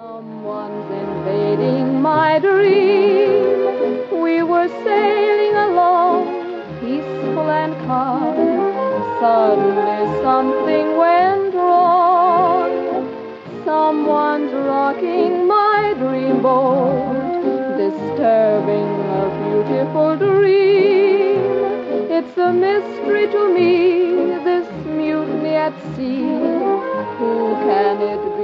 Someone's invading my dream. We were sailing along, peaceful and calm. Suddenly something went wrong. Someone's rocking my dreamboat, disturbing a beautiful dream. It's a mystery to me, this mutiny at sea. Who can it